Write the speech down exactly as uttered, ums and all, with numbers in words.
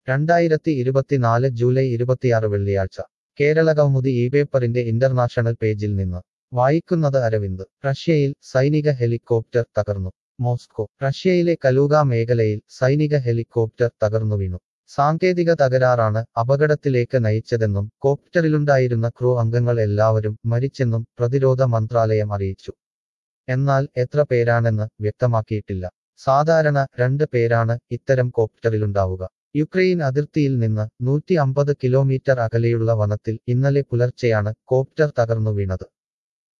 രണ്ടായിരത്തി ഇരുപത്തിനാല് ജൂലൈ ഇരുപത്തിയാറ് വെള്ളിയാഴ്ച കേരള കൗമുദി ഈ പേപ്പറിന്റെ ഇന്റർനാഷണൽ പേജിൽ നിന്ന് വായിക്കുന്നത് അരവിന്ദ്. റഷ്യയിൽ സൈനിക ഹെലികോപ്റ്റർ തകർന്നു. മോസ്കോ. റഷ്യയിലെ കലൂഗ മേഖലയിൽ സൈനിക ഹെലികോപ്റ്റർ തകർന്നു വീണു. സാങ്കേതിക തകരാറാണ് അപകടത്തിലേക്ക് നയിച്ചതെന്നും കോപ്റ്ററിലുണ്ടായിരുന്ന ക്രൂ അംഗങ്ങൾ എല്ലാവരും മരിച്ചെന്നും പ്രതിരോധ മന്ത്രാലയം അറിയിച്ചു. എന്നാൽ എത്ര പേരാണെന്ന് വ്യക്തമാക്കിയിട്ടില്ല. സാധാരണ രണ്ട് പേരാണ് ഇത്തരം കോപ്റ്ററിലുണ്ടാവുക. യുക്രൈൻ അതിർത്തിയിൽ നിന്ന് നൂറ്റി അമ്പത് കിലോമീറ്റർ അകലെയുള്ള വനത്തിൽ ഇന്നലെ പുലർച്ചെയാണ് കോപ്റ്റർ തകർന്നു വീണത്.